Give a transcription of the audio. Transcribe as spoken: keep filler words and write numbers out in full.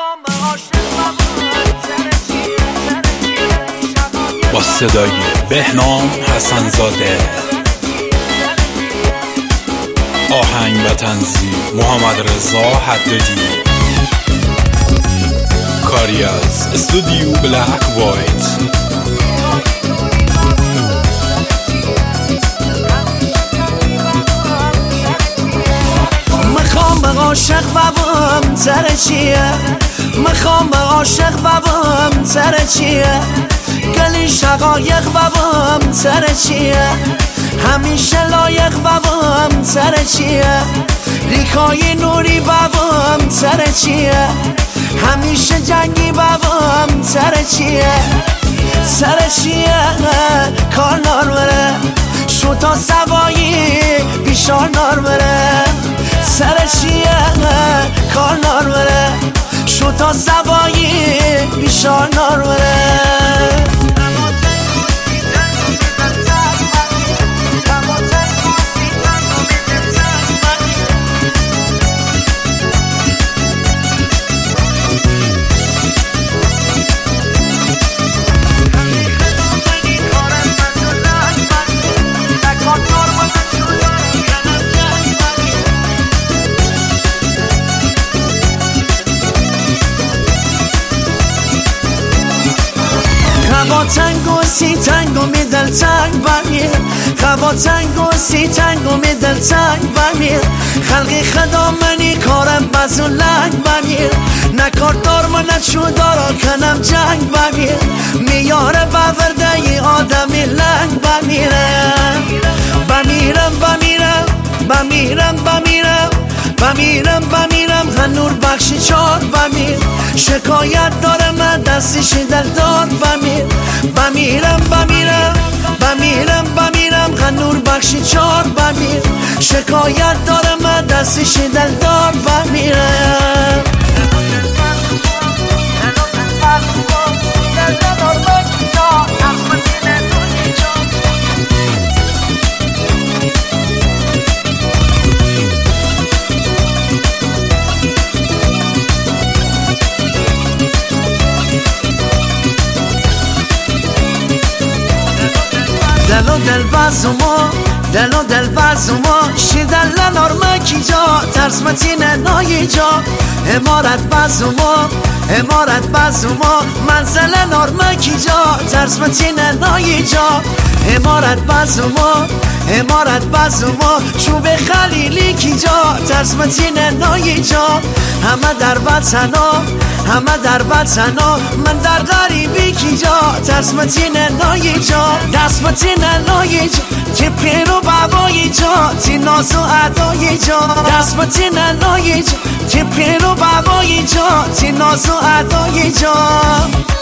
با صدای بهنام حسن‌زاده، آهنگ و تنظیم محمد رضا حدادی، کاری از استودیو بلک وایت. میخوام به عاشق بابم سر چیه، میخوام به عاشق بابم سر چیه، گلی شقایق بابم سر چیه، همیشه لایق بابم سر چیه، ریکای نوری بابم سر چیه، همیشه جنگی بابم سر چیه، سر چیه کار نار بره، شوتا سوایی بیشار نار بره، سر چیه کار نار بره، شوتا سوایی بیشار نار بره. خوا تنگ و سی تنگ و می دل تنگ بمیر، خوا تنگ و سی تنگ و می دل تنگ بمیر، خلقی خدا منی کارم بزو لنگ بمیر، نکار دار من چو دارا کنم جنگ بمیر، میاره باورده ای آدمی لنگ بمیرم بمیرم بمیرم بمیرم بمیرم بمیرم بمیرم هنور بخشی چار بمیر، شکایت داره من دستش دل دار بمیر، بمیرم بمیرم بمیرم بمیرم هنور بخشی چار بمیر، شکایت داره من دستش دل دار بمیرم. دلو دل بازومو دلو دل بازومو شیدل نورمکی جا ترس متینه نایی جا، امارت بازومو امارت بازومو منزل نورمکی جا ترس متینه نایی جا، امارت بازومو امارت بازومو چوب خلیلی کی جا ترس متینه نایی جا، همه در وطنا همه در وطنا من در غریبی کی جا ترس متینه نایی جا، دست متینه نایی جا تی پیرو بابایی جا تی نازو ادایی جا، دست متینه نایی جا تی پیرو بابایی جا تی نازو ادایی جا.